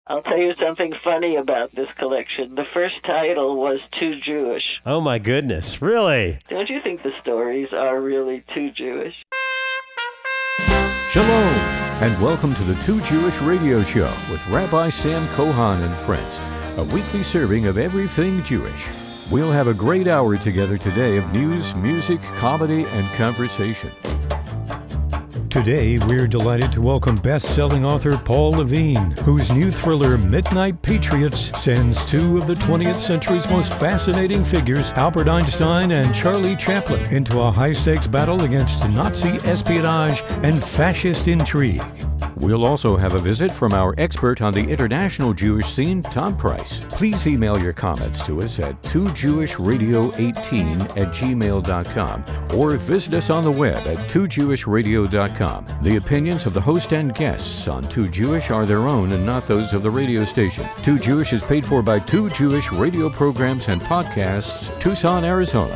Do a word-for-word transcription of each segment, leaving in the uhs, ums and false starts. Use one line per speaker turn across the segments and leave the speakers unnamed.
I'll tell you something funny about this collection. The first title was Too Jewish.
Oh, my goodness. Really?
Don't you think the stories are really too Jewish?
Shalom, and welcome to the Too Jewish Radio Show with Rabbi Sam Cohan and friends, a weekly serving of everything Jewish. We'll have a great hour together today of news, music, comedy, and conversation. Today, we're delighted to welcome best-selling author Paul Levine, whose new thriller Midnight Patriots sends two of the twentieth century's most fascinating figures, Albert Einstein and Charlie Chaplin, into a high-stakes battle against Nazi espionage and fascist intrigue. We'll also have a visit from our expert on the international Jewish scene, Tom Price. Please email your comments to us at two jewish radio eighteen at gmail dot com or visit us on the web at two jewish radio dot com. The opinions of the host and guests on Too Jewish are their own and not those of the radio station. Too Jewish is paid for by Too Jewish radio programs and podcasts, Tucson, Arizona.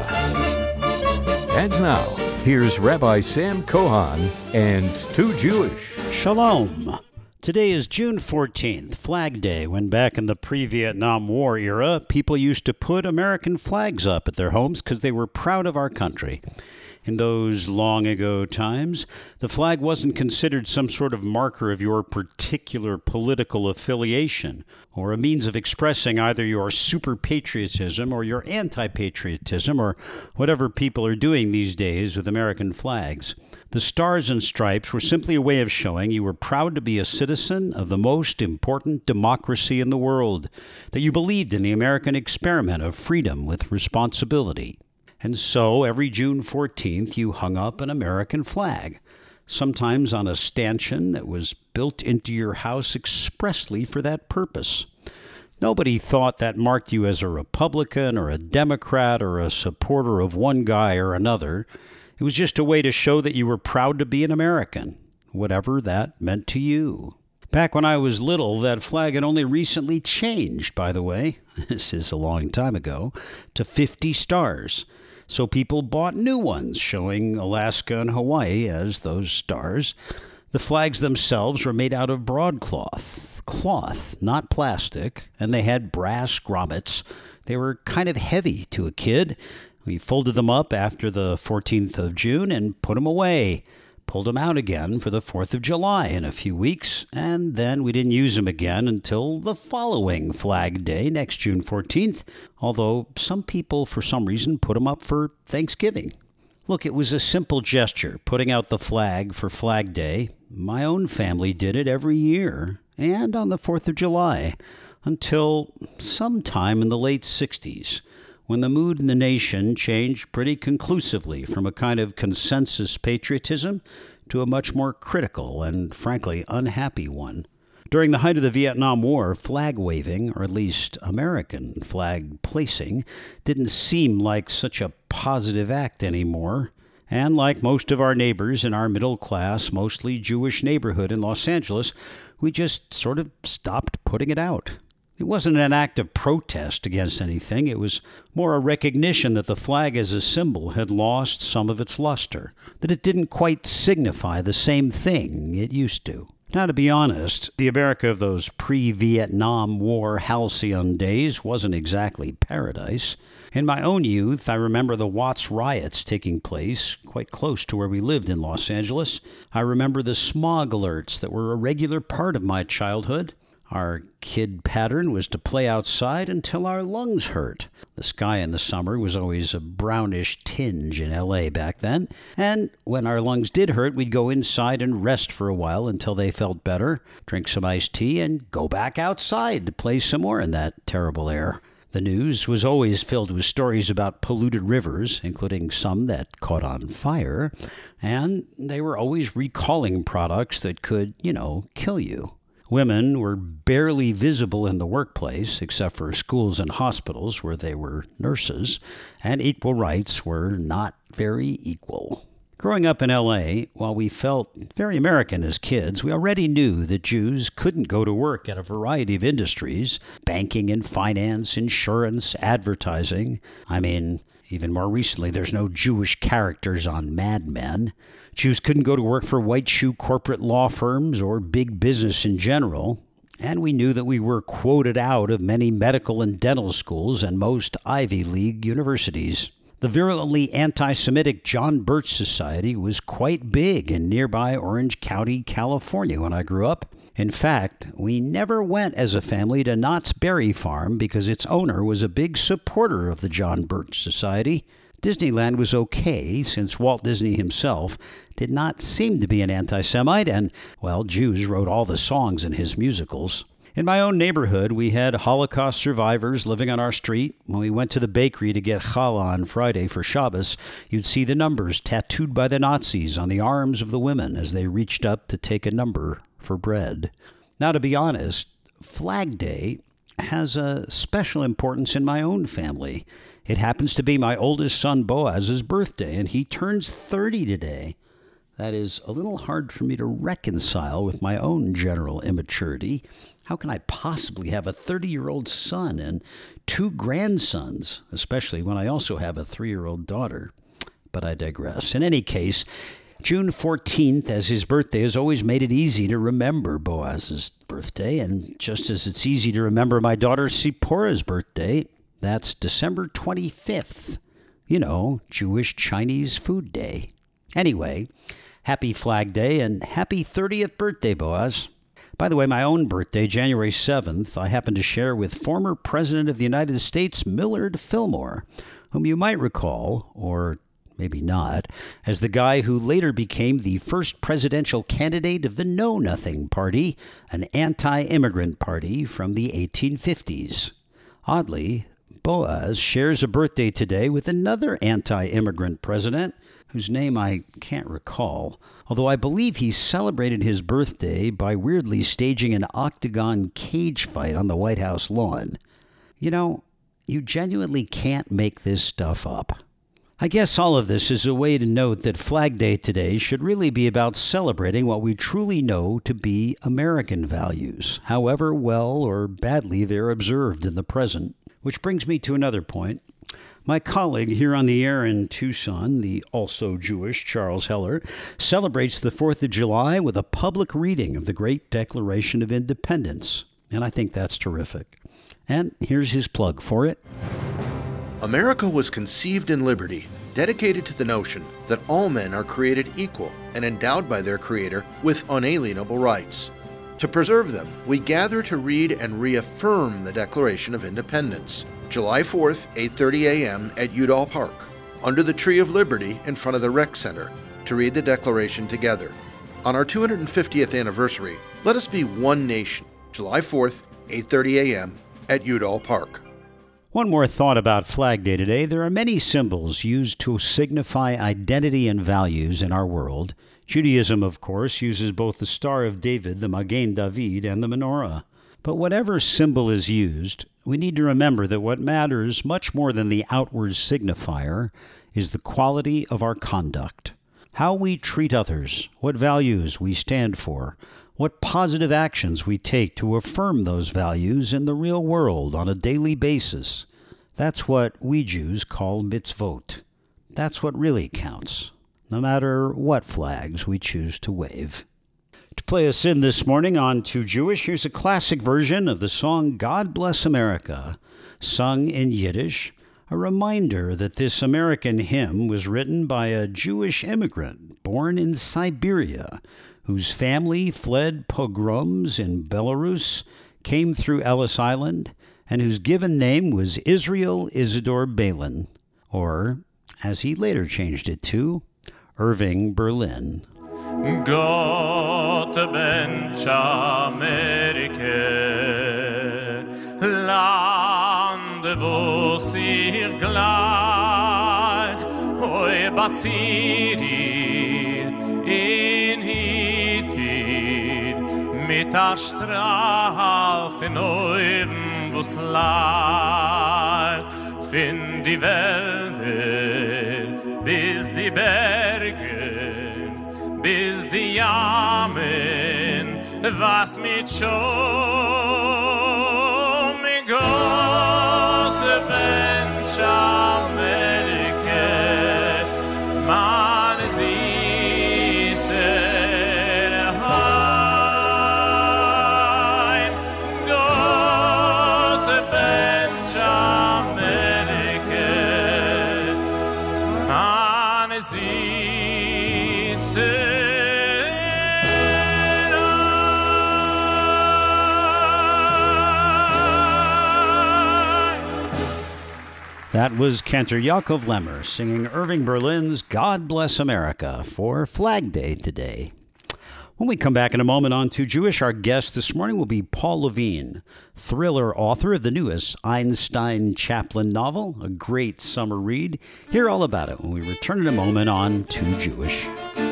And now, here's Rabbi Sam Cohan and Too Jewish.
Shalom. Today is June fourteenth, Flag Day, when back in the pre-Vietnam War era, people used to put American flags up at their homes because they were proud of our country. In those long ago times, the flag wasn't considered some sort of marker of your particular political affiliation or a means of expressing either your super-patriotism or your anti-patriotism or whatever people are doing these days with American flags. The stars and stripes were simply a way of showing you were proud to be a citizen of the most important democracy in the world, that you believed in the American experiment of freedom with responsibility. And so, every June fourteenth, you hung up an American flag, sometimes on a stanchion that was built into your house expressly for that purpose. Nobody thought that marked you as a Republican or a Democrat or a supporter of one guy or another. It was just a way to show that you were proud to be an American, whatever that meant to you. Back when I was little, that flag had only recently changed, by the way, this is a long time ago, to fifty stars. So people bought new ones showing Alaska and Hawaii as those stars. The flags themselves were made out of broadcloth, cloth, not plastic, and they had brass grommets. They were kind of heavy to a kid. We folded them up after the fourteenth of June and put them away. Pulled them out again for the fourth of July in a few weeks, and then we didn't use them again until the following Flag Day, next June fourteenth, although some people, for some reason, put them up for Thanksgiving. Look, it was a simple gesture, putting out the flag for Flag Day. My own family did it every year, and on the fourth of July, until sometime in the late sixties. When the mood in the nation changed pretty conclusively from a kind of consensus patriotism to a much more critical and, frankly, unhappy one. During the height of the Vietnam War, flag waving, or at least American flag placing, didn't seem like such a positive act anymore. And like most of our neighbors in our middle-class, mostly Jewish neighborhood in Los Angeles, we just sort of stopped putting it out. It wasn't an act of protest against anything. It was more a recognition that the flag as a symbol had lost some of its luster, that it didn't quite signify the same thing it used to. Now, to be honest, the America of those pre-Vietnam War halcyon days wasn't exactly paradise. In my own youth, I remember the Watts riots taking place quite close to where we lived in Los Angeles. I remember the smog alerts that were a regular part of my childhood. Our kid pattern was to play outside until our lungs hurt. The sky in the summer was always a brownish tinge in L A back then, and when our lungs did hurt, we'd go inside and rest for a while until they felt better, drink some iced tea, and go back outside to play some more in that terrible air. The news was always filled with stories about polluted rivers, including some that caught on fire, and they were always recalling products that could, you know, kill you. Women were barely visible in the workplace, except for schools and hospitals where they were nurses, and equal rights were not very equal. Growing up in L A, while we felt very American as kids, we already knew that Jews couldn't go to work at a variety of industries, banking and finance, insurance, advertising. I mean, even more recently, there's no Jewish characters on Mad Men. Jews couldn't go to work for white shoe corporate law firms or big business in general. And we knew that we were quoted out of many medical and dental schools and most Ivy League universities. The virulently anti-Semitic John Birch Society was quite big in nearby Orange County, California when I grew up. In fact, we never went as a family to Knott's Berry Farm because its owner was a big supporter of the John Birch Society. Disneyland was okay since Walt Disney himself did not seem to be an anti-Semite and, well, Jews wrote all the songs in his musicals. In my own neighborhood, we had Holocaust survivors living on our street. When we went to the bakery to get challah on Friday for Shabbos, you'd see the numbers tattooed by the Nazis on the arms of the women as they reached up to take a number for bread. Now, to be honest, Flag Day has a special importance in my own family. It happens to be my oldest son Boaz's birthday, and he turns thirty today. That is a little hard for me to reconcile with my own general immaturity. How can I possibly have a thirty-year-old son and two grandsons, especially when I also have a three-year-old daughter? But I digress. In any case, June fourteenth, as his birthday, has always made it easy to remember Boaz's birthday, and just as it's easy to remember my daughter Sipporah's birthday, that's December twenty-fifth. You know, Jewish Chinese Food Day. Anyway, happy Flag Day and happy thirtieth birthday, Boaz. By the way, my own birthday, January seventh, I happen to share with former President of the United States, Millard Fillmore, whom you might recall, or maybe not, as the guy who later became the first presidential candidate of the Know Nothing Party, an anti-immigrant party from the eighteen fifties. Oddly, Boaz shares a birthday today with another anti-immigrant president, whose name I can't recall, although I believe he celebrated his birthday by weirdly staging an octagon cage fight on the White House lawn. You know, you genuinely can't make this stuff up. I guess all of this is a way to note that Flag Day today should really be about celebrating what we truly know to be American values, however well or badly they're observed in the present. Which brings me to another point. My colleague here on the air in Tucson, the also Jewish Charles Heller, celebrates the fourth of July with a public reading of the Great Declaration of Independence, and I think that's terrific. And here's his plug for it.
America was conceived in liberty, dedicated to the notion that all men are created equal and endowed by their Creator with unalienable rights. To preserve them, we gather to read and reaffirm the Declaration of Independence, July fourth, eight thirty a.m. at Udall Park, under the Tree of Liberty in front of the Rec Center, to read the Declaration together. On our two hundred fiftieth anniversary, let us be one nation, July fourth, eight thirty a.m. at Udall Park.
One more thought about Flag Day today. There are many symbols used to signify identity and values in our world. Judaism, of course, uses both the Star of David, the Magen David, and the menorah. But whatever symbol is used, we need to remember that what matters much more than the outward signifier is the quality of our conduct. How we treat others, what values we stand for, what positive actions we take to affirm those values in the real world on a daily basis. That's what we Jews call mitzvot. That's what really counts, no matter what flags we choose to wave. To play us in this morning on Too Jewish, here's a classic version of the song God Bless America, sung in Yiddish, a reminder that this American hymn was written by a Jewish immigrant born in Siberia, whose family fled pogroms in Belarus, came through Ellis Island, and whose given name was Israel Isidore Balin, or, as he later changed it to, Irving Berlin.
Gott bench Amerike, Land wo sich gleich, oi Batziri in Hitir, mit a Strahl von oben wo's leicht, fin die Wälder bis die Berge, bis die Yamen, was mit Schom, Gott bench Amerike, man sieht er heim,
That was Cantor Yaakov Lemmer singing Irving Berlin's God Bless America for Flag Day today. When we come back in a moment on To Jewish, our guest this morning will be Paul Levine, thriller author of the newest Einstein Chaplin novel, a great summer read. Hear all about it when we return in a moment on To Jewish.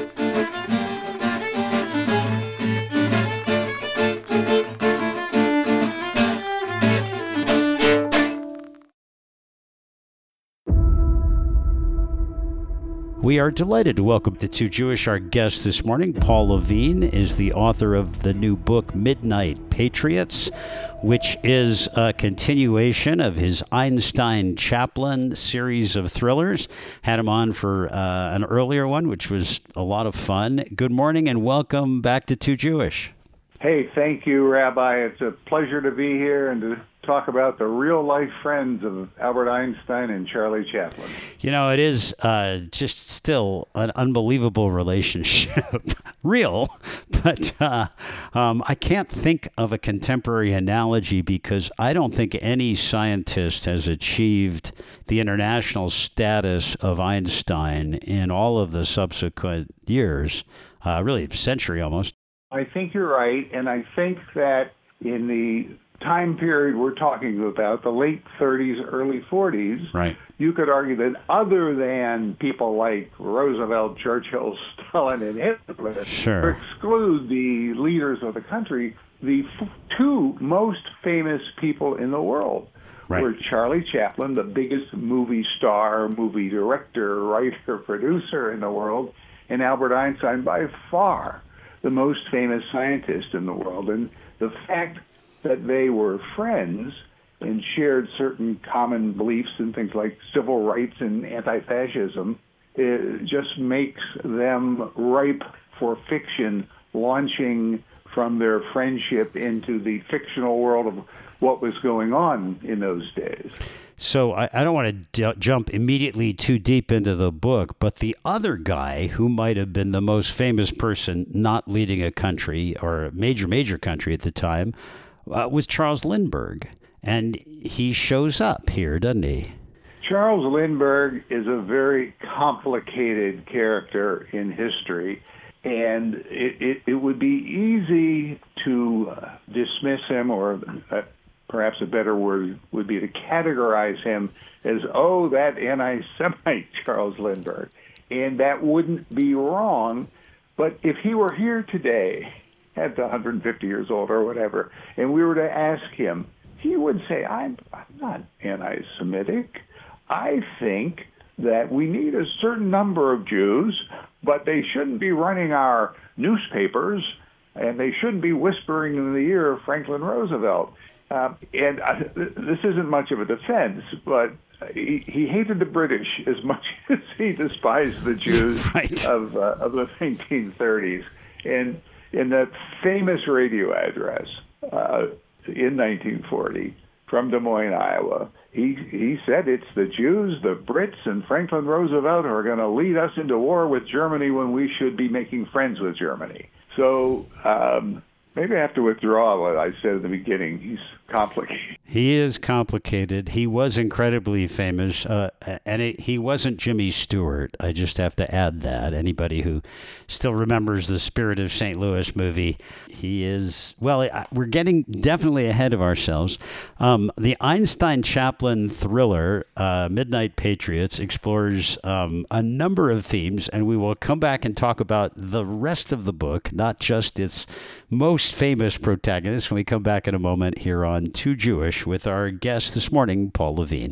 We are delighted to welcome to To Jewish our guest this morning. Paul Levine is the author of the new book, Midnight Patriots, which is a continuation of his Einstein Chaplin series of thrillers. Had him on for uh, an earlier one, which was a lot of fun. Good morning and welcome back to To Jewish.
Hey, thank you, Rabbi. It's a pleasure to be here and to talk about the real-life friends of Albert Einstein and Charlie Chaplin.
You know, it is uh, just still an unbelievable relationship. Real, but uh, um, I can't think of a contemporary analogy because I don't think any scientist has achieved the international status of Einstein in all of the subsequent years, uh, really a century almost.
I think you're right, and I think that in the time period we're talking about, the late thirties, early forties,
right,
you could argue that other than people like Roosevelt, Churchill, Stalin, and Hitler,
sure,
exclude the leaders of the country, the f- two most famous people in the world
right.
were Charlie Chaplin, the biggest movie star, movie director, writer, producer in the world, and Albert Einstein, by far the most famous scientist in the world. And the fact that they were friends and shared certain common beliefs in things like civil rights and anti-fascism, it just makes them ripe for fiction, launching from their friendship into the fictional world of what was going on in those days.
So I, I don't want to d- jump immediately too deep into the book, but the other guy who might have been the most famous person not leading a country or a major, major country at the time uh, was Charles Lindbergh. And he shows up here, doesn't he?
Charles Lindbergh is a very complicated character in history, and it, it, it would be easy to uh, dismiss him, or uh, perhaps a better word would be to categorize him as, oh, that anti-Semite Charles Lindbergh. And that wouldn't be wrong, but if he were here today, at one hundred fifty years old or whatever, and we were to ask him, he would say, I'm, I'm not anti-Semitic. I think that we need a certain number of Jews, but they shouldn't be running our newspapers, and they shouldn't be whispering in the ear of Franklin Roosevelt. Uh, and uh, this isn't much of a defense, but he, he hated the British as much as he despised the Jews
right.
of, uh, of the nineteen thirties. And in that famous radio address uh, in nineteen forty from Des Moines, Iowa, he, he said it's the Jews, the Brits, and Franklin Roosevelt who are going to lead us into war with Germany when we should be making friends with Germany. So um, maybe I have to withdraw what I said at the beginning. He's complicated.
He is complicated. He was incredibly famous, uh, and it, he wasn't Jimmy Stewart. I just have to add that. Anybody who still remembers the Spirit of Saint Louis movie, he is, well, we're getting definitely ahead of ourselves. Um, the Einstein Chaplin thriller, uh, Midnight Patriots, explores um, a number of themes, and we will come back and talk about the rest of the book, not just its most famous protagonist, when we come back in a moment here on To Jewish with our guest this morning, Paul Levine.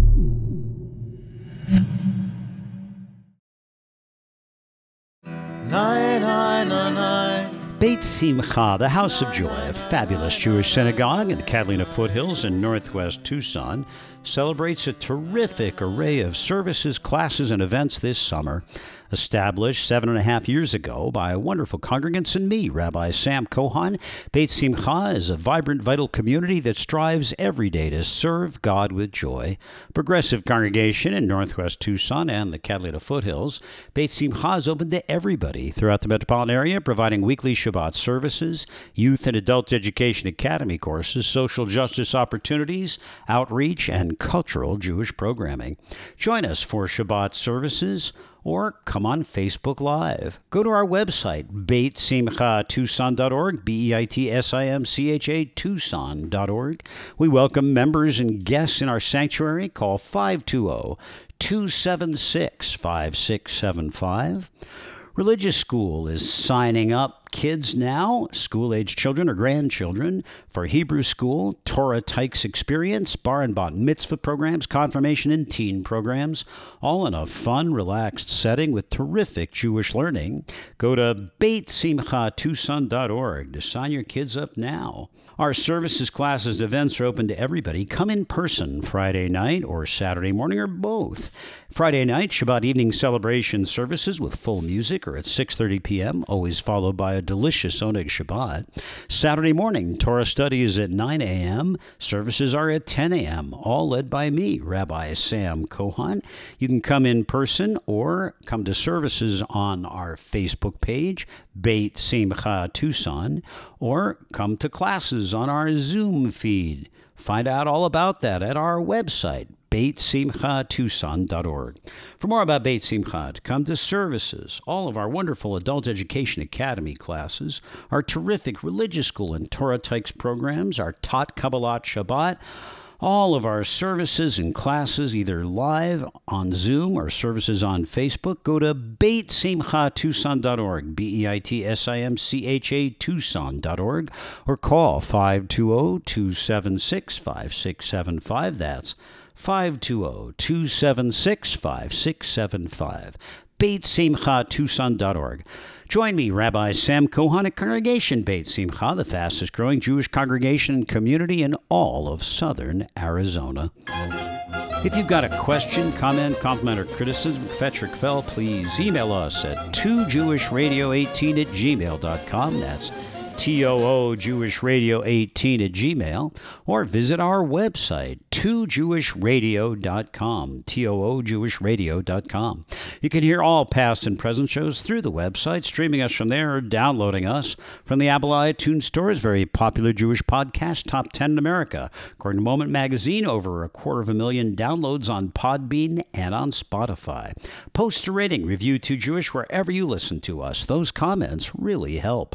Nine, nine, nine, nine.
Beit Simcha, the House of Joy, a fabulous Jewish synagogue in the Catalina foothills in northwest Tucson, celebrates a terrific array of services, classes, and events this summer. established seven and a half years ago by wonderful congregants and me, Rabbi Sam Cohen. Beit Simcha is a vibrant, vital community that strives every day to serve God with joy. Progressive congregation in northwest Tucson and the Catalina foothills. Beit Simcha is open to everybody throughout the metropolitan area, providing weekly Shabbat services, youth and adult education academy courses, social justice opportunities, outreach, and cultural Jewish programming. Join us for Shabbat services or come on Facebook Live. Go to our website, beit simcha tucson dot org, B E I T S I M C H A Tucson dot org. We welcome members and guests in our sanctuary. Call five two zero, two seven six, five six seven five. Religious School is signing up kids now, school-age children or grandchildren, for Hebrew School, Torah Tykes Experience, Bar and Bat Mitzvah programs, confirmation and teen programs, all in a fun, relaxed setting with terrific Jewish learning. Go to beit simcha tucson dot org to sign your kids up now. Our services, classes, and events are open to everybody. Come in person Friday night or Saturday morning or both. Friday night, Shabbat evening celebration services with full music are at six thirty p.m., always followed by a delicious Oneg Shabbat. Saturday morning, Torah study is at nine a.m. Services are at ten a.m., all led by me, Rabbi Sam Cohen. You can come in person or come to services on our Facebook page, Beit Simcha Tucson, or come to classes on our Zoom feed. Find out all about that at our website, beit simcha tucson dot org. For more about Beit Simcha, to come to services, all of our wonderful Adult Education Academy classes, our terrific Religious School and Torah Tykes programs, our Tot Kabbalat Shabbat, all of our services and classes, either live on Zoom or services on Facebook, go to beit simcha tucson dot org, B E I T S I M C H A Tucson dot org, or call five two zero, two seven six, five six seven five. That's five two zero, two seven six, five six seven five. beit simcha tucson dot org. Join me, Rabbi Sam Cohen, at Congregation Beit Simcha, the fastest growing Jewish congregation and community in all of southern Arizona. If you've got a question, comment, compliment, or criticism, kvetch or kvel, please email us at two jewish radio eighteen at gmail dot com. That's T O O Jewish Radio eighteen at Gmail, or visit our website, two jewish radio dot com, T O O Jewish Radio dot com. You can hear all past and present shows through the website, streaming us from there or downloading us from the Apple iTunes Store's very popular Jewish podcast, Top ten in America. According to Moment Magazine, over a quarter of a million downloads on Podbean and on Spotify. Post a rating, review Too Jewish wherever you listen to us. Those comments really help.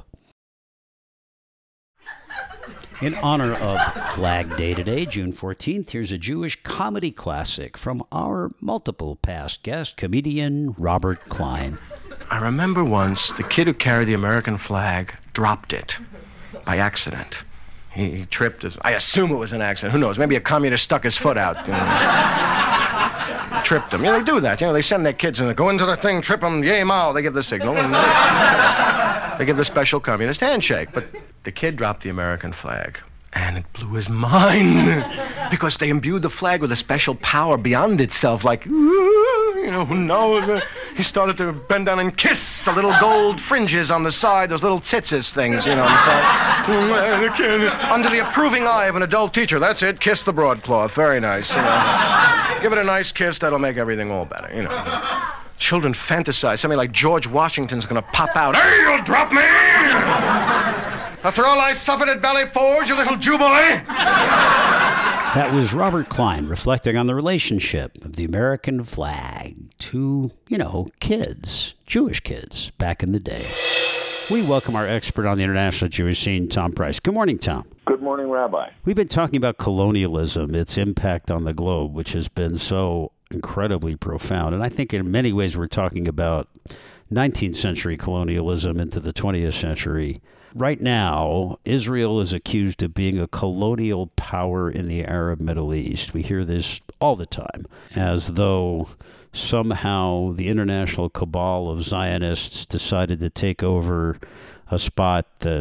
In honor of Flag Day today, June fourteenth, here's a Jewish comedy classic from our multiple past guest, comedian Robert Klein.
I remember once the kid who carried the American flag dropped it by accident. He, he tripped. His, I assume it was an accident. Who knows? Maybe a communist stuck his foot out. You know. Tripped him. Yeah, they do that. You know, they send their kids and they go into the thing, trip them, yay, mao. They give the signal. And they, they give the special communist handshake. But the kid dropped the American flag. And it blew his mind because they imbued the flag with a special power beyond itself, like, you know, who knows? He started to bend down and kiss the little gold fringes on the side, those little tzitzis things, you know, on the side. Under the approving eye of an adult teacher. That's it, kiss the broadcloth. Very nice, you know. Give it a nice kiss, that'll make everything all better, you know. Children fantasize, somebody like George Washington's gonna pop out. Hey, you'll drop me! After all I suffered at Valley Forge, you little Jew boy!
That was Robert Klein reflecting on the relationship of the American flag to, you know, kids, Jewish kids, back in the day. We welcome our expert on the international Jewish scene, Tom Price. Good morning, Tom.
Good morning, Rabbi.
We've been talking about colonialism, its impact on the globe, which has been so incredibly profound. And I think in many ways we're talking about nineteenth century colonialism into the twentieth century. Right now, Israel is accused of being a colonial power in the Arab Middle East. We hear this all the time, as though somehow the international cabal of Zionists decided to take over a spot that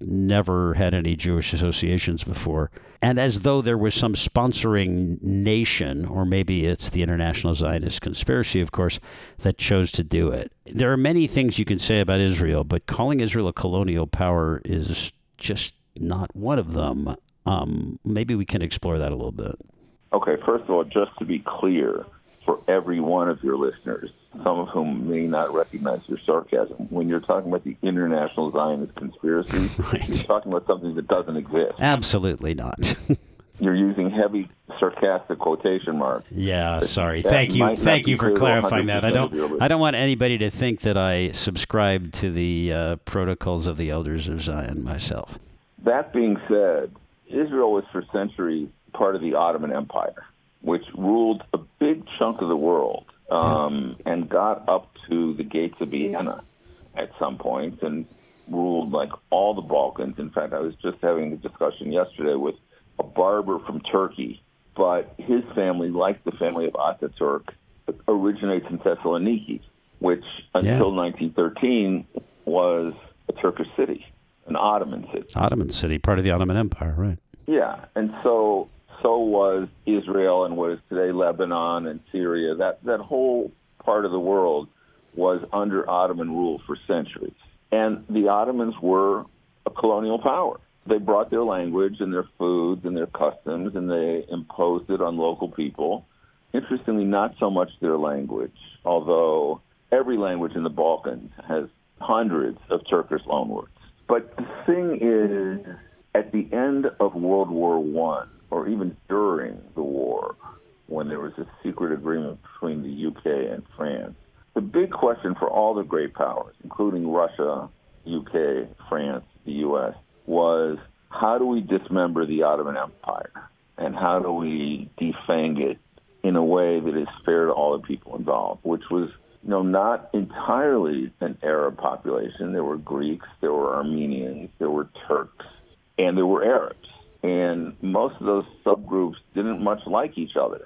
never had any Jewish associations before. And as though there was some sponsoring nation, or maybe it's the International Zionist Conspiracy, of course, that chose to do it. There are many things you can say about Israel, but calling Israel a colonial power is just not one of them. Um, maybe we can explore that a little bit.
Okay, first of all, just to be clear, for every one of your listeners, some of whom may not recognize your sarcasm, when you're talking about the International Zionist Conspiracy, right. You're talking about something that doesn't exist.
Absolutely not.
You're using heavy sarcastic quotation marks.
Yeah, sorry. Thank you. Thank you for clarifying that. I don't I don't want anybody to think that I subscribe to the uh, protocols of the Elders of Zion myself.
That being said, Israel was for centuries part of the Ottoman Empire, which ruled a big chunk of the world um, yeah. and got up to the gates of Vienna at some point and ruled like all the Balkans. In fact, I was just having a discussion yesterday with a barber from Turkey, but his family, like the family of Ataturk, originates in Thessaloniki, which until yeah. nineteen thirteen was a Turkish city, an Ottoman city.
Ottoman city, part of the Ottoman Empire, right.
Yeah, and so so was Israel and what is today Lebanon and Syria. That that whole part of the world was under Ottoman rule for centuries. And the Ottomans were a colonial power. They brought their language and their foods and their customs, and they imposed it on local people. Interestingly, not so much their language, although every language in the Balkans has hundreds of Turkish loanwords. But the thing is, at the end of World War One, or even during the war, when there was a secret agreement between the U K and France, the big question for all the great powers, including Russia, U K, France, the U S, was how do we dismember the Ottoman Empire? And how do we defang it in a way that is fair to all the people involved, which was you know, not entirely an Arab population. There were Greeks, there were Armenians, there were Turks, and there were Arabs. And most of those subgroups didn't much like each other.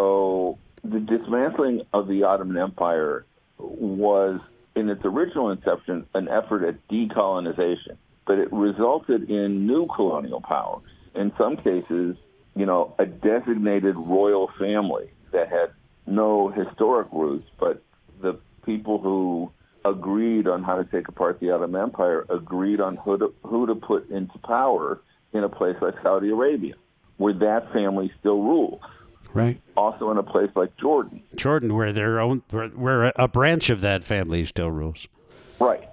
So the dismantling of the Ottoman Empire was, in its original inception, an effort at decolonization. But it resulted in new colonial powers. In some cases, you know, a designated royal family that had no historic roots, but the people who agreed on how to take apart the Ottoman Empire agreed on who to, who to put into power in a place like Saudi Arabia, where that family still rules.
Right.
Also in a place like Jordan.
Jordan, where their own, where, where a branch of that family still rules.
Right.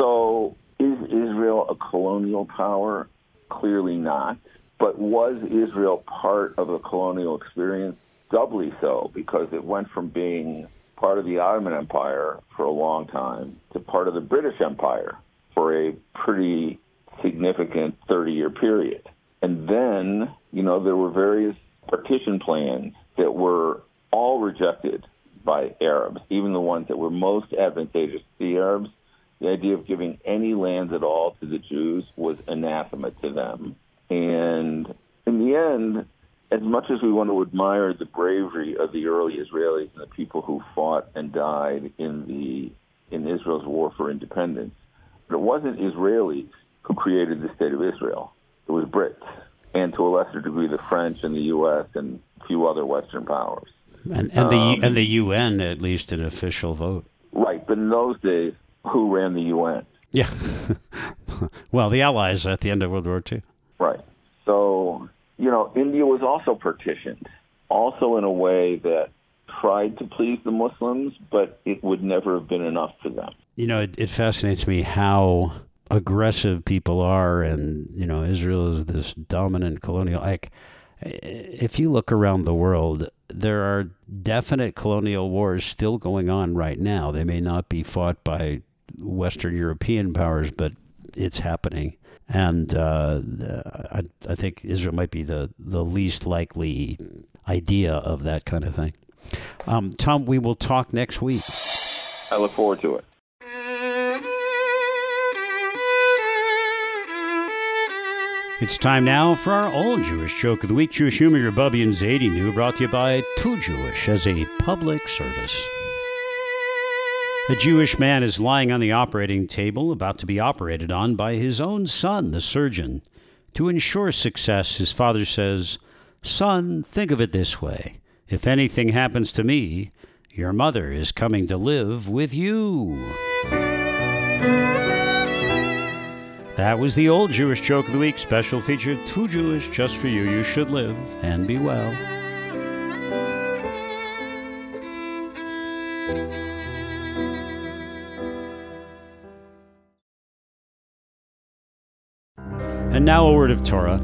So is Israel a colonial power? Clearly not. But was Israel part of a colonial experience? Doubly so, because it went from being part of the Ottoman Empire for a long time to part of the British Empire for a pretty significant thirty-year period. And then, you know, there were various partition plans that were all rejected by Arabs, even the ones that were most advantageous to the Arabs. The idea of giving any lands at all to the Jews was anathema to them. And in the end, as much as we want to admire the bravery of the early Israelis and the people who fought and died in the in Israel's war for independence, but it wasn't Israelis who created the State of Israel. It was Brits, and to a lesser degree the French and the U S and a few other Western powers.
And, and the um, and the U N, at least an official vote.
Right, but in those days, who ran the U N?
Yeah. Well, the Allies at the end of World War Two.
Right. So, you know, India was also partitioned, also in a way that tried to please the Muslims, but it would never have been enough for them.
You know, it, it fascinates me how aggressive people are, and, you know, Israel is this dominant colonial. Like, if you look around the world, there are definite colonial wars still going on right now. They may not be fought by Western European powers, but it's happening. And uh, I, I think Israel might be the, the least likely idea of that kind of thing. Um, Tom, we will talk next week.
I look forward to it.
It's time now for our all-Jewish joke of the week. Jewish humor, your Bubby and Zadie New, brought to you by Too Jewish as a public service. A Jewish man is lying on the operating table, about to be operated on by his own son, the surgeon. To ensure success, his father says, "Son, think of it this way. If anything happens to me, your mother is coming to live with you." That was the old Jewish joke of the week, special feature, Too Jewish, Just for You. You should live and be well. And now a word of Torah.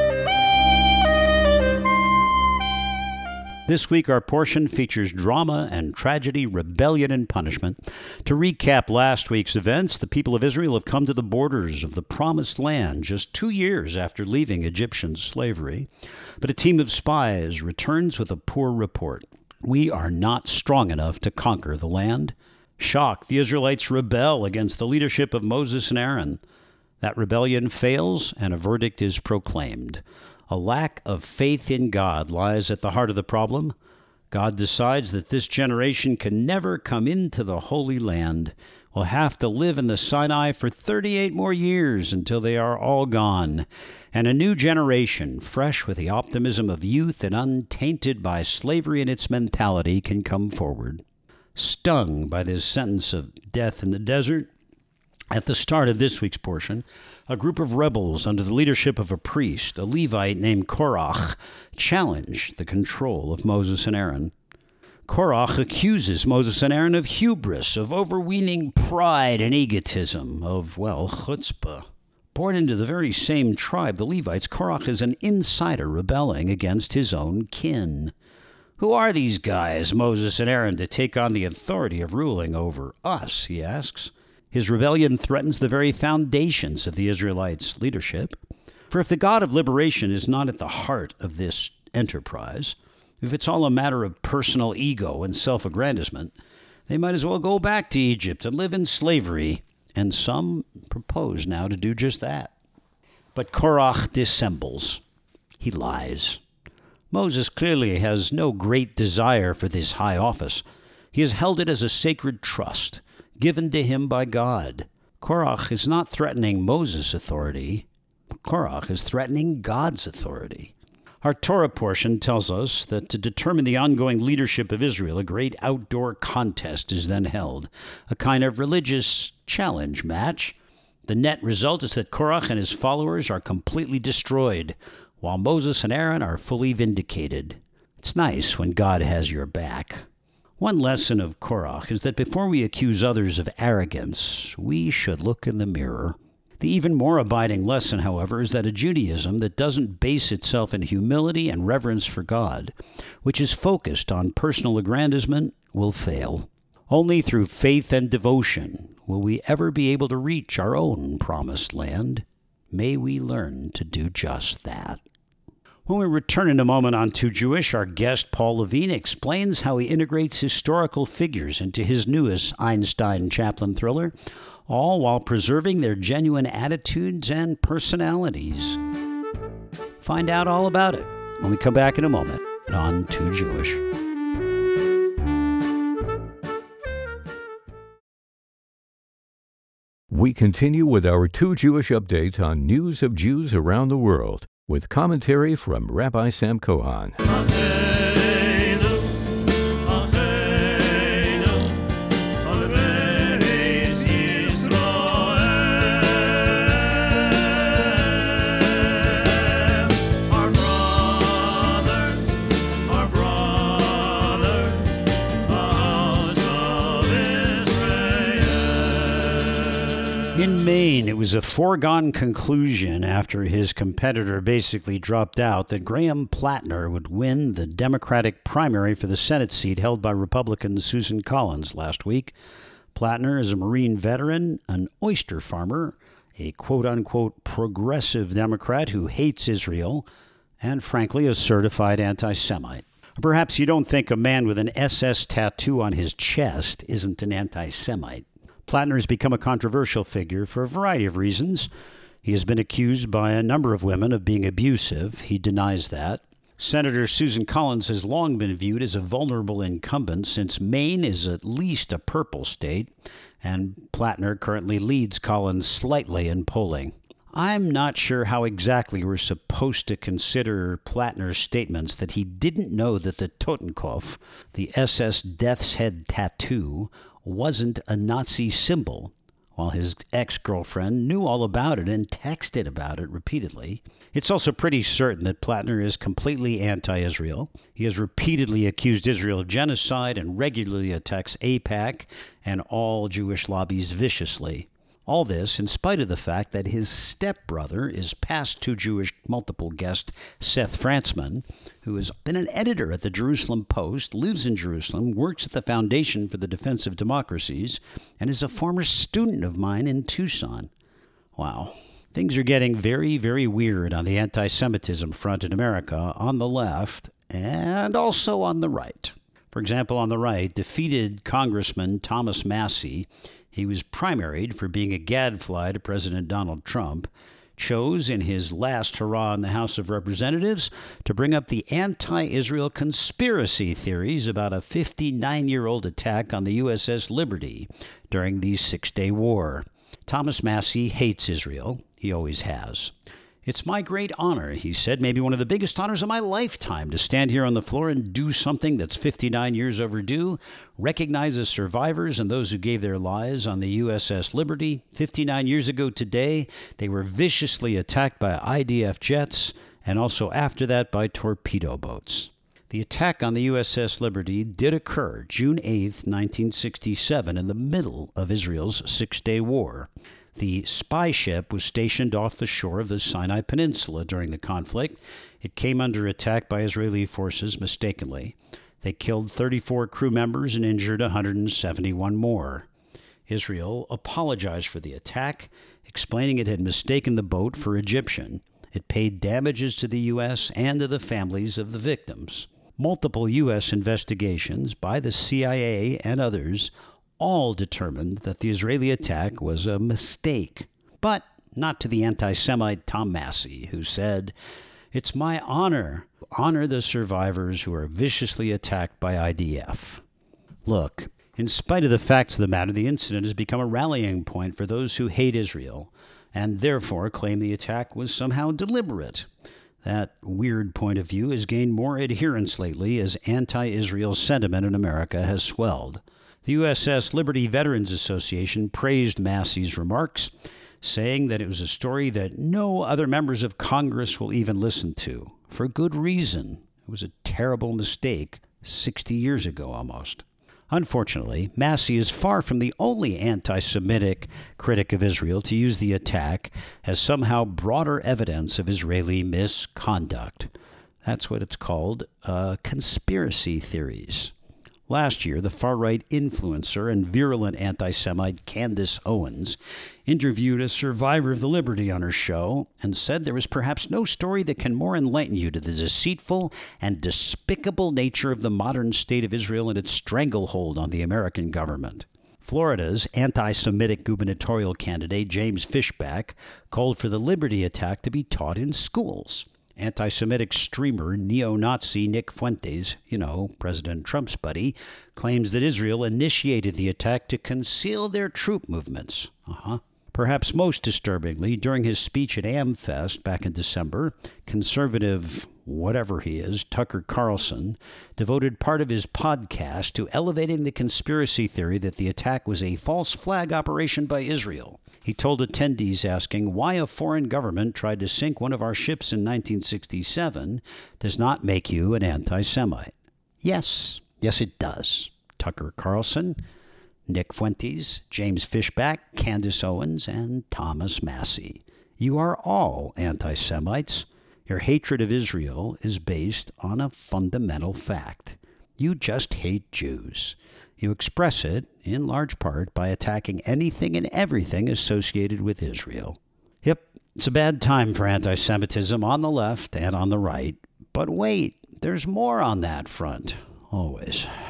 This week, our portion features drama and tragedy, rebellion and punishment. To recap last week's events, the people of Israel have come to the borders of the Promised Land just two years after leaving Egyptian slavery. But a team of spies returns with a poor report. We are not strong enough to conquer the land. Shocked, the Israelites rebel against the leadership of Moses and Aaron. That rebellion fails, and a verdict is proclaimed. A lack of faith in God lies at the heart of the problem. God decides that this generation can never come into the Holy Land, will have to live in the Sinai for thirty-eight more years until they are all gone, and a new generation, fresh with the optimism of youth and untainted by slavery and its mentality, can come forward. Stung by this sentence of death in the desert, at the start of this week's portion, a group of rebels under the leadership of a priest, a Levite named Korach, challenged the control of Moses and Aaron. Korach accuses Moses and Aaron of hubris, of overweening pride and egotism, of, well, chutzpah. Born into the very same tribe, the Levites, Korach is an insider rebelling against his own kin. Who are these guys, Moses and Aaron, to take on the authority of ruling over us, he asks. His rebellion threatens the very foundations of the Israelites' leadership. For if the God of liberation is not at the heart of this enterprise, if it's all a matter of personal ego and self-aggrandizement, they might as well go back to Egypt and live in slavery. And some propose now to do just that. But Korach dissembles. He lies. Moses clearly has no great desire for this high office. He has held it as a sacred trust, given to him by God. Korach is not threatening Moses' authority. Korach is threatening God's authority. Our Torah portion tells us that to determine the ongoing leadership of Israel, a great outdoor contest is then held, a kind of religious challenge match. The net result is that Korach and his followers are completely destroyed, while Moses and Aaron are fully vindicated. It's nice when God has your back. One lesson of Korach is that before we accuse others of arrogance, we should look in the mirror. The even more abiding lesson, however, is that a Judaism that doesn't base itself in humility and reverence for God, which is focused on personal aggrandizement, will fail. Only through faith and devotion will we ever be able to reach our own promised land. May we learn to do just that. When we return in a moment on Too Jewish, our guest, Paul Levine, explains how he integrates historical figures into his newest Einstein Chaplin thriller, all while preserving their genuine attitudes and personalities. Find out all about it when we come back in a moment on Too Jewish.
We continue with our Too Jewish update on news of Jews around the world, with commentary from Rabbi Sam Cohen.
In Maine, it was a foregone conclusion after his competitor basically dropped out that Graham Plattner would win the Democratic primary for the Senate seat held by Republican Susan Collins last week. Plattner is a Marine veteran, an oyster farmer, a quote-unquote progressive Democrat who hates Israel, and frankly a certified anti-Semite. Perhaps you don't think a man with an S S tattoo on his chest isn't an anti-Semite. Plattner has become a controversial figure for a variety of reasons. He has been accused by a number of women of being abusive. He denies that. Senator Susan Collins has long been viewed as a vulnerable incumbent since Maine is at least a purple state, and Plattner currently leads Collins slightly in polling. I'm not sure how exactly we're supposed to consider Plattner's statements that he didn't know that the Totenkopf, the S S Death's Head tattoo, wasn't a Nazi symbol, while his ex-girlfriend knew all about it and texted about it repeatedly. It's also pretty certain that Plattner is completely anti-Israel. He has repeatedly accused Israel of genocide and regularly attacks AIPAC and all Jewish lobbies viciously. All this in spite of the fact that his stepbrother is past two Jewish multiple guest Seth Frantzman, who has been an editor at the Jerusalem Post, lives in Jerusalem, works at the Foundation for the Defense of Democracies, and is a former student of mine in Tucson. Wow. Things are getting very, very weird on the anti-Semitism front in America, on the left, and also on the right. For example, on the right, defeated Congressman Thomas Massie, he was primaried for being a gadfly to President Donald Trump, chose in his last hurrah in the House of Representatives to bring up the anti-Israel conspiracy theories about a fifty-nine-year-old attack on the U S S Liberty during the Six-Day War. Thomas Massie hates Israel. He always has. It's my great honor, he said, maybe one of the biggest honors of my lifetime, to stand here on the floor and do something that's fifty-nine years overdue, recognize the survivors and those who gave their lives on the U S S Liberty. fifty-nine years ago today, they were viciously attacked by I D F jets and also after that by torpedo boats. The attack on the U S S Liberty did occur June eighth, nineteen sixty-seven, in the middle of Israel's Six-Day War. The spy ship was stationed off the shore of the Sinai Peninsula during the conflict. It came under attack by Israeli forces mistakenly. They killed thirty-four crew members and injured one hundred seventy-one more. Israel apologized for the attack, explaining it had mistaken the boat for Egyptian. It paid damages to the U S and to the families of the victims. Multiple U S investigations by the C I A and others all determined that the Israeli attack was a mistake, but not to the anti-Semite Tom Massie, who said, "It's my honor to honor the survivors who are viciously attacked by I D F." Look, in spite of the facts of the matter, the incident has become a rallying point for those who hate Israel and therefore claim the attack was somehow deliberate. That weird point of view has gained more adherents lately as anti-Israel sentiment in America has swelled. The U S S Liberty Veterans Association praised Massie's remarks, saying that it was a story that no other members of Congress will even listen to, for good reason. It was a terrible mistake sixty years ago almost. Unfortunately, Massie is far from the only anti-Semitic critic of Israel to use the attack as somehow broader evidence of Israeli misconduct. That's what it's called, uh, conspiracy theories. Last year, the far-right influencer and virulent anti-Semite Candace Owens interviewed a survivor of the Liberty on her show and said there was perhaps no story that can more enlighten you to the deceitful and despicable nature of the modern state of Israel and its stranglehold on the American government. Florida's anti-Semitic gubernatorial candidate, James Fishback, called for the Liberty attack to be taught in schools. Anti-Semitic streamer neo-Nazi Nick Fuentes, you know, President Trump's buddy, claims that Israel initiated the attack to conceal their troop movements. Uh-huh. Perhaps most disturbingly, during his speech at AmFest back in December, conservative whatever he is, Tucker Carlson, devoted part of his podcast to elevating the conspiracy theory that the attack was a false flag operation by Israel. He told attendees asking why a foreign government tried to sink one of our ships in nineteen sixty-seven does not make you an anti-Semite. Yes, yes it does. Tucker Carlson, Nick Fuentes, James Fishback, Candace Owens, and Thomas Massie. You are all anti-Semites. Your hatred of Israel is based on a fundamental fact. You just hate Jews. You express it, in large part, by attacking anything and everything associated with Israel. Yep, it's a bad time for anti-Semitism on the left and on the right. But wait, there's more on that front, always.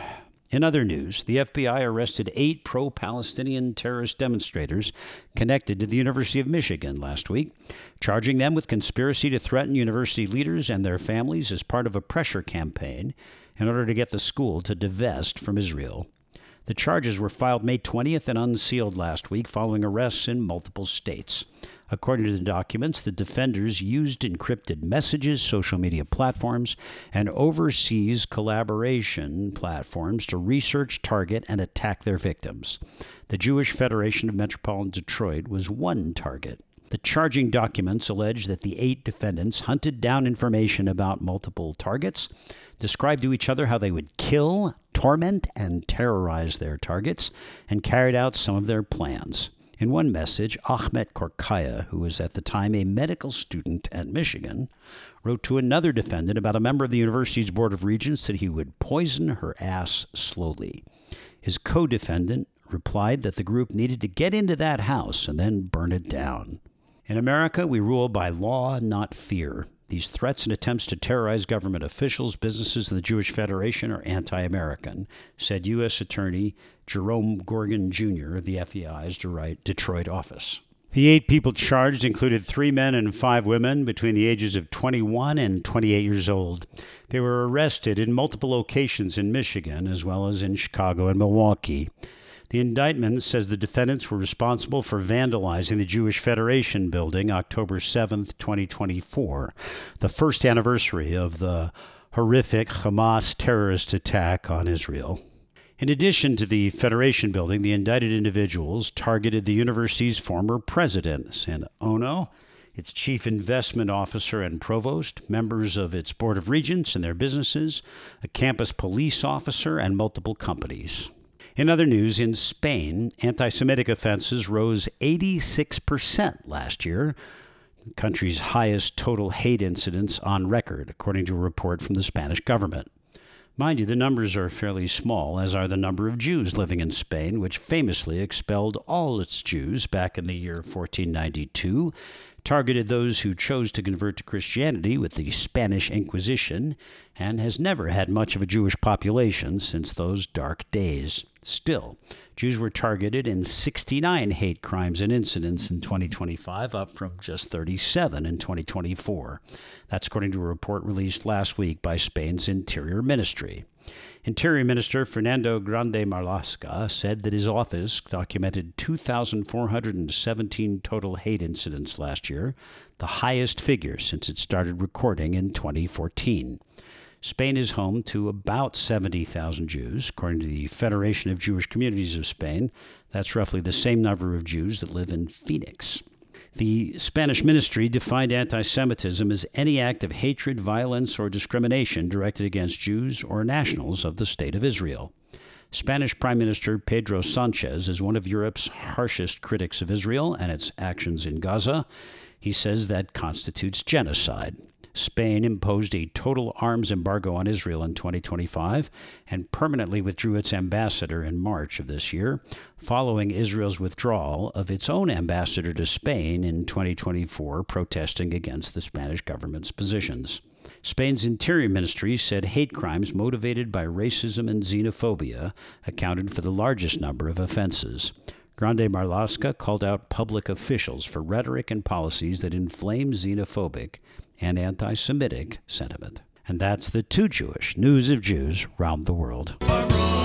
In other news, the F B I arrested eight pro-Palestinian terrorist demonstrators connected to the University of Michigan last week, charging them with conspiracy to threaten university leaders and their families as part of a pressure campaign in order to get the school to divest from Israel. The charges were filed May twentieth and unsealed last week following arrests in multiple states. According to the documents, the defenders used encrypted messages, social media platforms, and overseas collaboration platforms to research, target, and attack their victims. The Jewish Federation of Metropolitan Detroit was one target. The charging documents allege that the eight defendants hunted down information about multiple targets, described to each other how they would kill, torment, and terrorize their targets, and carried out some of their plans. In one message, Ahmet Korkaya, who was at the time a medical student at Michigan, wrote to another defendant about a member of the university's Board of Regents that he would poison her ass slowly. His co-defendant replied that the group needed to get into that house and then burn it down. In America, we rule by law, not fear. These threats and attempts to terrorize government officials, businesses, and the Jewish Federation are anti-American, said U S Attorney Jerome Gorgon, Junior of the F B I's Detroit office. The eight people charged included three men and five women between the ages of twenty-one and twenty-eight years old. They were arrested in multiple locations in Michigan, as well as in Chicago and Milwaukee. The indictment says the defendants were responsible for vandalizing the Jewish Federation building October seventh, twenty twenty-four, the first anniversary of the horrific Hamas terrorist attack on Israel. In addition to the Federation building, the indicted individuals targeted the university's former president, Sandra Ono, its chief investment officer and provost, members of its board of regents and their businesses, a campus police officer, and multiple companies. In other news, in Spain, anti-Semitic offenses rose eighty-six percent last year, the country's highest total hate incidents on record, according to a report from the Spanish government. Mind you, the numbers are fairly small, as are the number of Jews living in Spain, which famously expelled all its Jews back in the year fourteen ninety-two, targeted those who chose to convert to Christianity with the Spanish Inquisition, and has never had much of a Jewish population since those dark days. Still, Jews were targeted in sixty-nine hate crimes and incidents in twenty twenty-five, up from just thirty-seven in twenty twenty-four. That's according to a report released last week by Spain's Interior Ministry. Interior Minister Fernando Grande Marlaska said that his office documented two thousand four hundred seventeen total hate incidents last year, the highest figure since it started recording in twenty fourteen. Spain is home to about seventy thousand Jews, according to the Federation of Jewish Communities of Spain. That's roughly the same number of Jews that live in Phoenix. The Spanish ministry defined anti-Semitism as any act of hatred, violence, or discrimination directed against Jews or nationals of the State of Israel. Spanish Prime Minister Pedro Sanchez is one of Europe's harshest critics of Israel and its actions in Gaza. He says that constitutes genocide. Spain imposed a total arms embargo on Israel in twenty twenty-five and permanently withdrew its ambassador in March of this year, following Israel's withdrawal of its own ambassador to Spain in twenty twenty-four, protesting against the Spanish government's positions. Spain's Interior Ministry said hate crimes motivated by racism and xenophobia accounted for the largest number of offenses. Grande Marlaska called out public officials for rhetoric and policies that inflame xenophobic and anti-Semitic sentiment. And that's the Too Jewish News of Jews round the world.
Our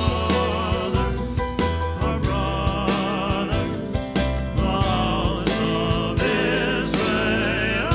brothers, our brothers, the house of Israel.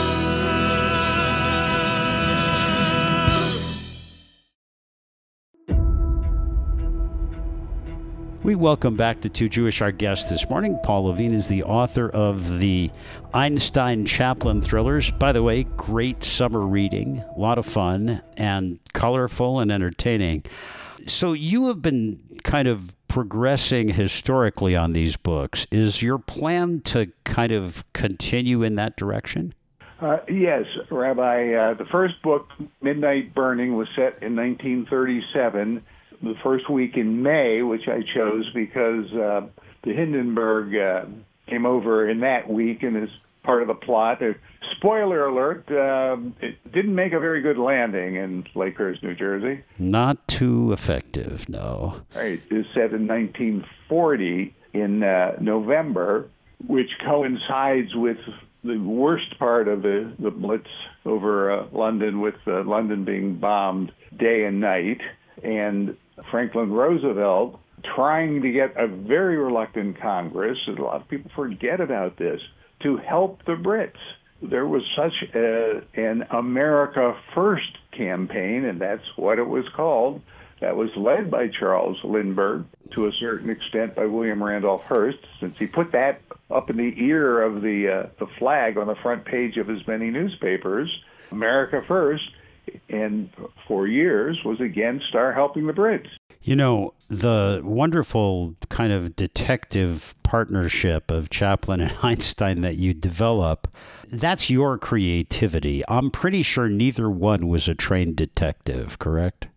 We welcome back to Too Jewish our guest this morning. Paul Levine is the author of the Einstein Chaplin thrillers. By the way, great summer reading, a lot of fun, and colorful and entertaining. So you have been kind of progressing historically on these books. Is your plan to kind of continue in that direction?
Uh, yes, Rabbi. Uh, the first book, Midnight Burning, was set in nineteen thirty-seven. The first week in May, which I chose because uh, the Hindenburg uh, came over in that week and is part of the plot. Uh, spoiler alert, um, it didn't make a very good landing in Lakehurst, New Jersey.
Not too effective, no.
Right. It's set in nineteen forty in uh, November, which coincides with the worst part of the, the Blitz over uh, London, with uh, London being bombed day and night, and Franklin Roosevelt trying to get a very reluctant Congress, and a lot of people forget about this, to help the Brits. There was such a, an America First campaign, and that's what it was called, that was led by Charles Lindbergh, to a certain extent by William Randolph Hearst, since he put that up in the ear of the uh, the flag on the front page of his many newspapers. America First, and for years was against our helping the Brits.
You know, the wonderful kind of detective partnership of Chaplin and Einstein that you develop, that's your creativity. I'm pretty sure neither one was a trained detective, correct?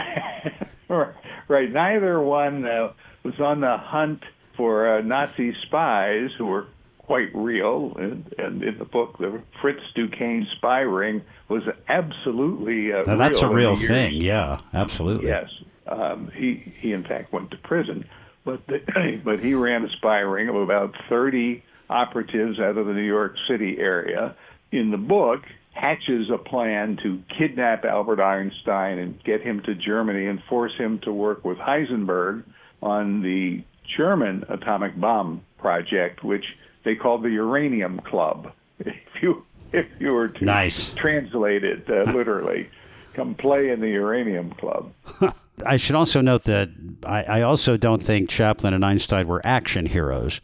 Right. Neither one uh, was on the hunt for uh, Nazi spies who were quite real. And, and in the book, the Fritz Duquesne spy ring was absolutely uh,
now, that's
real
a real
in the
thing.
years.
Yeah, absolutely.
Yes. Um, he, he, in fact, went to prison. But, the, but he ran a spy ring of about thirty operatives out of the New York City area. In the book, hatches a plan to kidnap Albert Einstein and get him to Germany and force him to work with Heisenberg on the German atomic bomb project, which they called the Uranium Club. If you if you were to
nice.
translate it uh, literally, come play in the Uranium Club.
I should also note that I, I also don't think Chaplin and Einstein were action heroes.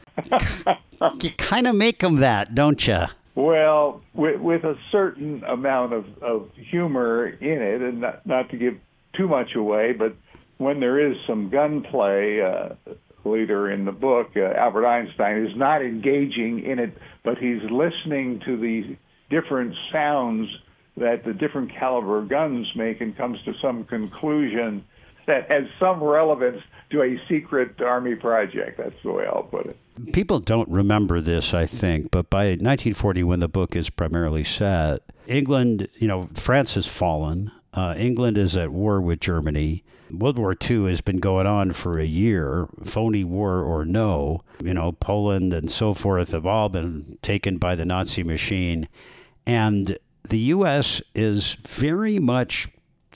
You kind of make them that, don't you?
Well, with, with a certain amount of, of humor in it, and not, not to give too much away, but when there is some gunplay uh, later in the book, uh, Albert Einstein is not engaging in it, but he's listening to the different sounds that the different caliber guns make and comes to some conclusion that has some relevance to a secret Army project. That's the way I'll put it.
People don't remember this, I think, but by nineteen forty, when the book is primarily set, England, you know, France has fallen. Uh, England is at war with Germany. World War Two has been going on for a year, phony war or no. You know, Poland and so forth have all been taken by the Nazi machine. And the U S is very much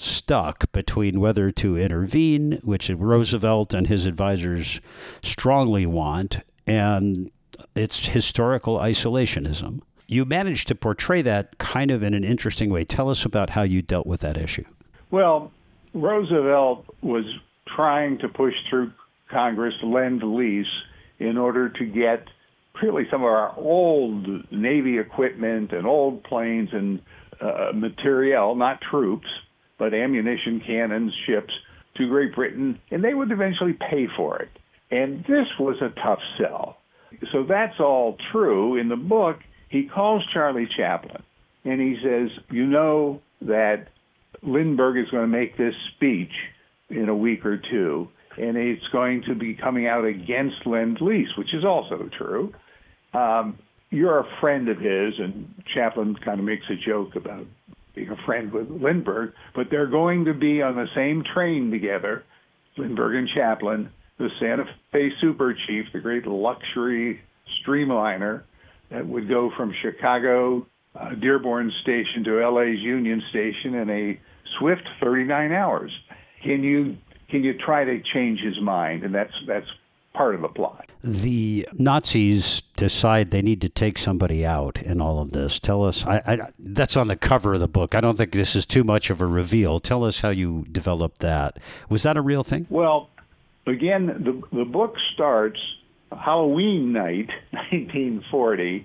stuck between whether to intervene, which Roosevelt and his advisors strongly want, and its historical isolationism. You managed to portray that kind of in an interesting way. Tell us about how you dealt with that issue.
Well, Roosevelt was trying to push through Congress Lend-Lease in order to get really some of our old Navy equipment and old planes and uh, materiel, not troops, but ammunition, cannons, ships, to Great Britain, and they would eventually pay for it. And this was a tough sell. So that's all true. In the book, he calls Charlie Chaplin, and he says, you know that Lindbergh is going to make this speech in a week or two, and it's going to be coming out against Lend-Lease, which is also true. Um, you're a friend of his, and Chaplin kind of makes a joke about being a friend with Lindbergh, but they're going to be on the same train together, Lindbergh and Chaplin, the Santa Fe Super Chief, the great luxury streamliner that would go from Chicago uh, Dearborn Station to L A's Union Station in a swift thirty-nine hours. Can you can you try to change his mind? And that's that's part of the plot.
The Nazis decide they need to take somebody out in all of this. Tell us, I, I, that's on the cover of the book. I don't think this is too much of a reveal. Tell us how you developed that. Was that a real thing?
Well, again, the, the book starts Halloween night, nineteen forty,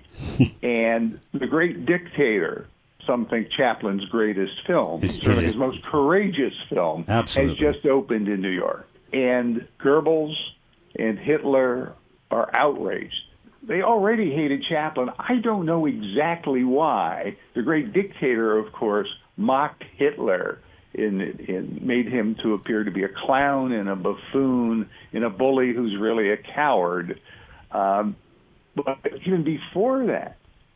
and The Great Dictator, some think Chaplin's greatest film,
It's,
certainly
it is,
his most courageous film,
Absolutely.
has just opened in New York. And Goebbels and Hitler are outraged. They already hated Chaplin. I don't know exactly why. The Great Dictator, of course, mocked Hitler and, and made him to appear to be a clown and a buffoon and a bully who's really a coward. Um, but even before that,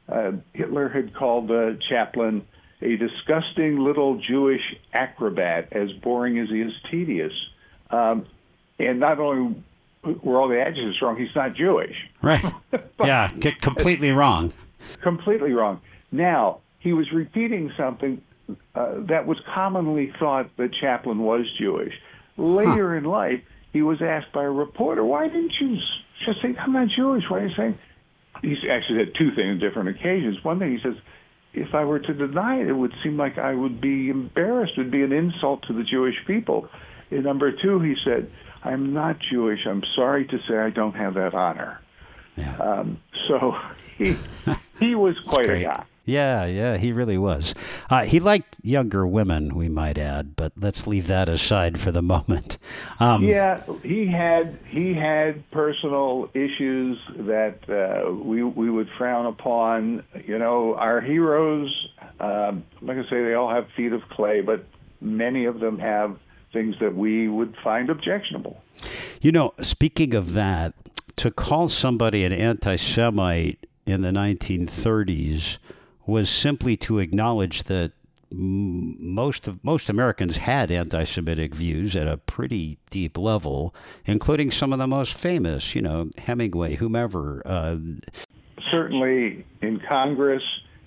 uh, Hitler had called uh, Chaplin a disgusting little Jewish acrobat, as boring as he is tedious. Um, and not only were all the adjectives wrong, he's not Jewish.
Right. Yeah, get completely wrong.
Completely wrong. Now, he was repeating something uh, that was commonly thought that Chaplin was Jewish. Later huh. in life, he was asked by a reporter, why didn't you just say, I'm not Jewish? Why are you saying? He's actually said two things on different occasions. One thing, he says, if I were to deny it, it would seem like I would be embarrassed. It would be an insult to the Jewish people. And number two, he said, I'm not Jewish. I'm sorry to say I don't have that honor.
Yeah.
Um, so he he was quite a guy.
Yeah, yeah, he really was. Uh, he liked younger women, we might add, but let's leave that aside for the moment. Um,
yeah, he had he had personal issues that uh, we we would frown upon. You know, our heroes, um, I'm not going to say they all have feet of clay, but many of them have things that we would find objectionable.
You know, speaking of that, to call somebody an anti-Semite in the nineteen thirties was simply to acknowledge that m- most of most Americans had anti-Semitic views at a pretty deep level, including some of the most famous, you know, Hemingway, whomever. Uh,
Certainly in Congress,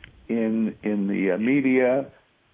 in in the uh, media,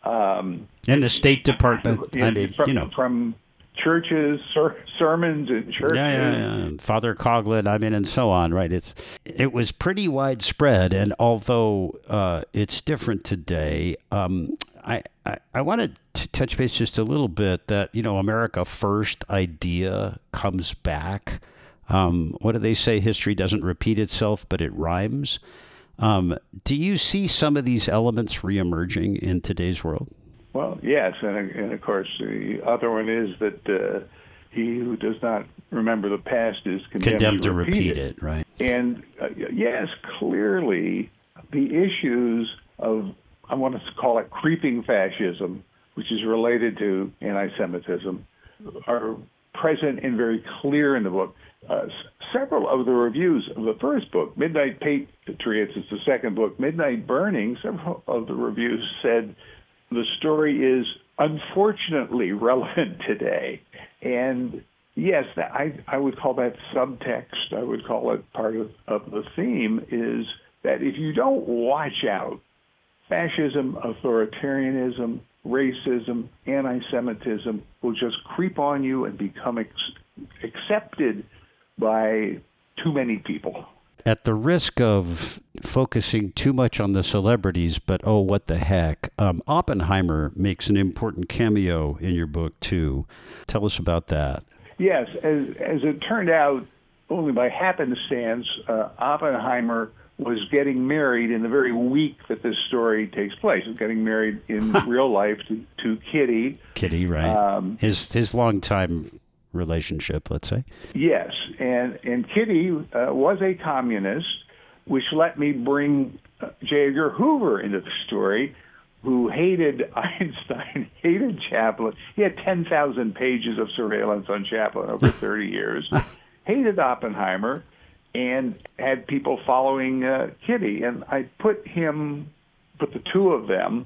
um,
in the State Department.
In,
I mean,
from,
you know,
from churches, ser- sermons in churches.
Yeah, yeah, yeah. Father Coughlin, I mean, and so on, right? It's It was pretty widespread, and although uh, it's different today, um, I, I, I wanted to touch base just a little bit that, you know, America First idea comes back. Um, what do they say? History doesn't repeat itself, but it rhymes. Um, do you see some of these elements reemerging in today's world?
Well, yes, and, and of course the other one is that uh, he who does not remember the past is condemned,
condemned
to,
to
repeat,
repeat
it.
it, right?
And uh, yes, clearly the issues of, I want to call it creeping fascism, which is related to anti-Semitism, are present and very clear in the book. Uh, s- several of the reviews of the first book, Midnight Patriots, is the second book, Midnight Burning, several of the reviews said the story is unfortunately relevant today. And yes, I, I would call that subtext. I would call it part of, of the theme is that if you don't watch out, fascism, authoritarianism, racism, anti-Semitism will just creep on you and become ex- accepted by too many people.
At the risk of focusing too much on the celebrities, but oh, what the heck, um, Oppenheimer makes an important cameo in your book, too. Tell us about that.
Yes, as, as it turned out, only by happenstance, uh, Oppenheimer was getting married in the very week that this story takes place. He's getting married in real life to, to Kitty.
Kitty, right. Um, his his longtime relationship, let's say.
Yes, and and Kitty uh, was a communist, which let me bring uh, J. Edgar Hoover into the story, who hated Einstein, hated Chaplin. He had ten thousand pages of surveillance on Chaplin over thirty years, hated Oppenheimer, and had people following uh, Kitty. And I put him, put the two of them,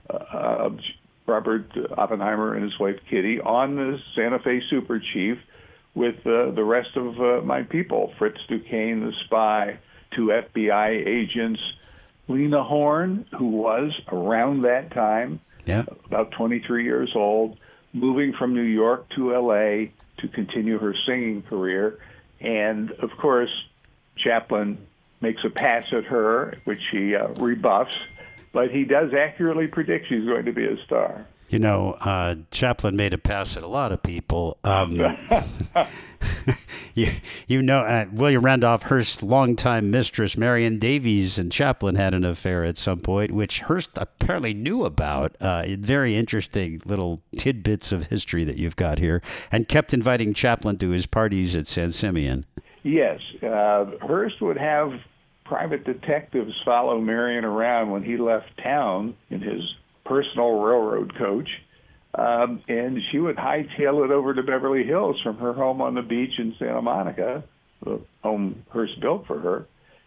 uh, Robert Oppenheimer and his wife Kitty, on the Santa Fe Super Chief with uh, the rest of uh, my people, Fritz Duquesne, the spy, two F B I agents, Lena Horne, who was around that time,
yeah.
about twenty-three years old, moving from New York to L A to continue her singing career. And, of course, Chaplin makes a pass at her, which he uh, rebuffs. But he does accurately predict she's going to be a star.
You know, uh, Chaplin made a pass at a lot of people. Um, you, you know, uh, William Randolph Hearst's longtime mistress, Marion Davies, and Chaplin had an affair at some point, which Hearst apparently knew about. Uh, very interesting little tidbits of history that you've got here, and kept inviting Chaplin to his parties at San Simeon.
Yes. Uh, Hearst would have private detectives follow Marion around when he left town in his personal railroad coach, um, and she would hightail it over to Beverly Hills from her home on the beach in Santa Monica, the home Hearst built for her,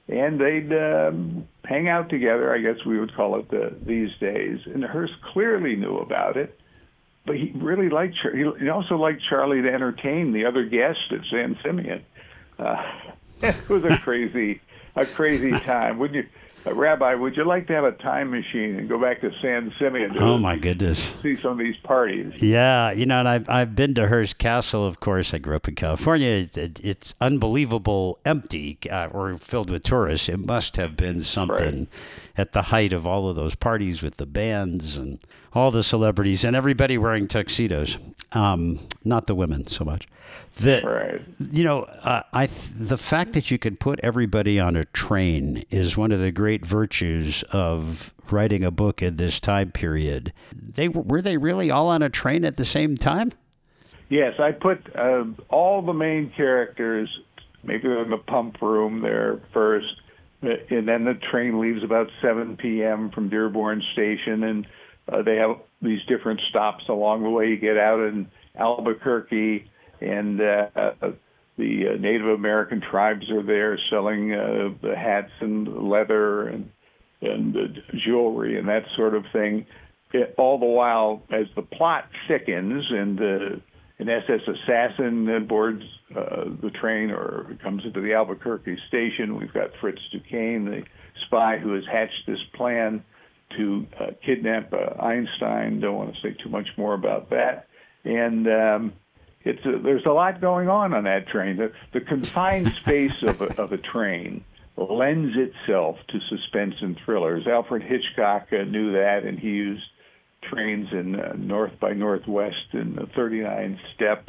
and they'd um, hang out together, I guess we would call it the, these days. And Hearst clearly knew about it, but he really liked Char- he also liked Charlie to entertain the other guests at San Simeon. Uh, it was a crazy, a crazy time. Would you, uh, Rabbi? Would you like to have a time machine and go back to San Simeon? To
Oh my goodness!
See some of these parties.
Yeah, you know, and I've I've been to Hearst Castle. Of course, I grew up in California. It's, it, it's unbelievable empty uh, or filled with tourists. It must have been something
Right.
at the height of all of those parties with the bands and all the celebrities and everybody wearing tuxedos. Um, not the women so much. The,
Right.
You know, uh, I th- the fact that you could put everybody on a train is one of the great virtues of writing a book in this time period. They were they really all on a train at the same time?
Yes, I put uh, all the main characters, maybe in the pump room there first, uh, and then the train leaves about seven p.m. from Dearborn Station, and uh, they have these different stops along the way. You get out in Albuquerque, and uh, uh, the uh, Native American tribes are there selling uh, the hats and leather and and uh, jewelry and that sort of thing. It, all the while, as the plot thickens and uh, an S S assassin uh, boards uh, the train or comes into the Albuquerque station, we've got Fritz Duquesne, the spy who has hatched this plan to uh, kidnap uh, Einstein. Don't want to say too much more about that. And um, it's a, there's a lot going on on that train. The, the confined space of a, of a train lends itself to suspense and thrillers. Alfred Hitchcock uh, knew that, and he used trains in uh, North by Northwest and uh, thirty-nine Steps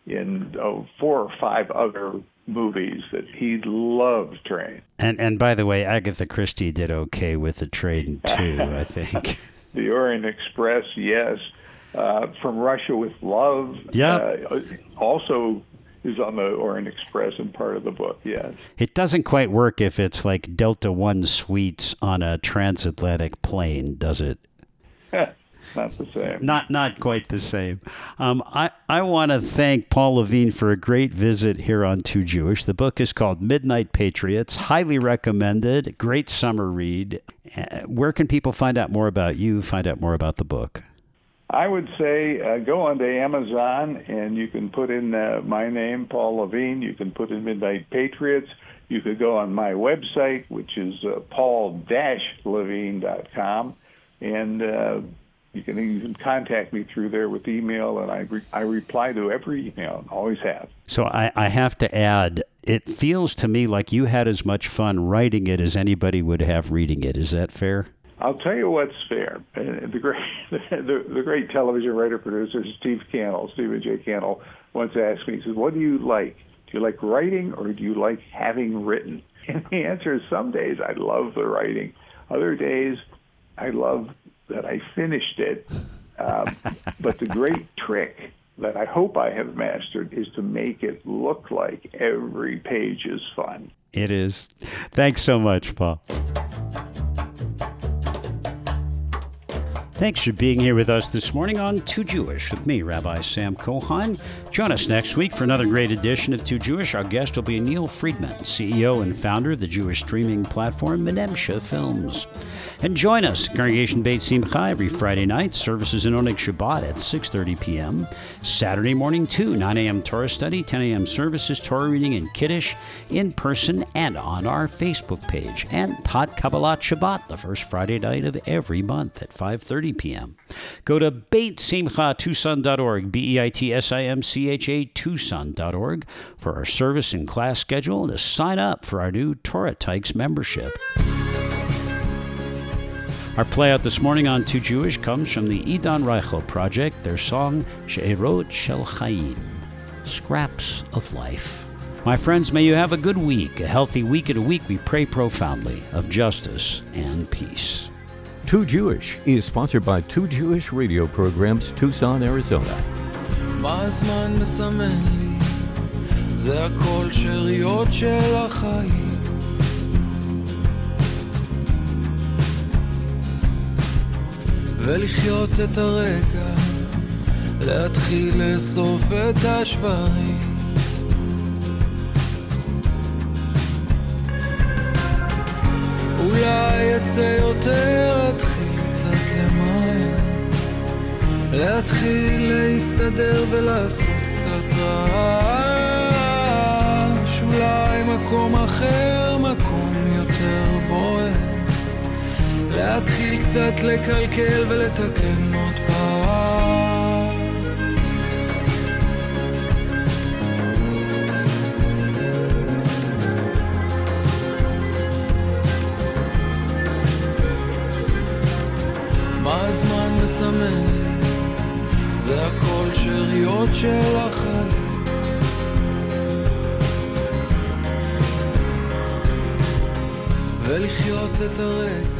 in oh, four or five other movies that he loved trains.
And and by the way, Agatha Christie did okay with the train too, I think.
The Orient Express, yes. Uh, From Russia with Love.
Yeah.
Uh, also is on the Orient Express and part of the book, yes.
It doesn't quite work if it's like Delta One suites on a transatlantic plane, does it?
Not the same.
Not not quite the same. Um, I, I want to thank Paul Levine for a great visit here on Too Jewish. The book is called Midnight Patriots. Highly recommended. Great summer read. Uh, where can people find out more about you, find out more about the book?
I would say uh, go onto Amazon and you can put in uh, my name, Paul Levine. You can put in Midnight Patriots. You could go on my website, which is uh, paul dash levine dot com, and uh, you can even contact me through there with email, and I re- I reply to every email, always have.
So I, I have to add, it feels to me like you had as much fun writing it as anybody would have reading it. Is that fair?
I'll tell you what's fair. Uh, The great, the, the great television writer producer Steve Cannell, Stephen J. Cannell, once asked me, he said, "What do you like? Do you like writing or do you like having written?" And the answer is, some days I love the writing. Other days I love that I finished it. Um, but the great trick that I hope I have mastered is to make it look like every page is fun.
It is. Thanks so much, Paul. Thanks for being here with us this morning on Too Jewish with me, Rabbi Sam Cohen. Join us next week for another great edition of Too Jewish. Our guest will be Neil Friedman, C E O and founder of the Jewish streaming platform Menemsha Films. And join us, Congregation Beit Simcha, every Friday night, services in Oneg Shabbat at six thirty p.m. Saturday morning, too, nine a.m. Torah study, ten a.m. services, Torah reading and Kiddush, in person and on our Facebook page. And Hot Kabbalat Shabbat, the first Friday night of every month at five thirty p.m. Go to beit simcha tucson dot org, B E I T S I M C H A Tucson dot org, for our service and class schedule and to sign up for our new Torah Tykes membership. Our play out this morning on Too Jewish comes from the Idan Reichel Project, their song She'erot Shel Chaim, Scraps of Life. My friends, may you have a good week, a healthy week, and a week we pray profoundly of justice and peace.
Too Jewish is sponsored by Too Jewish Radio Programs, Tucson, Arizona.
מה הזמן מסמן לי? זה הכל שאריות של החיים. ולחיות את הרגע, להתחיל לאסוף את השברים. יצא יותר, להתחיל קצת למהר, להתחיל להסתדר ולעשות קצת רעש, אולי מקום אחר, מקום יותר בוער, להתחיל קצת לקלקל ולתקן עוד פעם. מה הזמן מסמן לי? זה הכל שריות של החיים, ולחיות את הרגע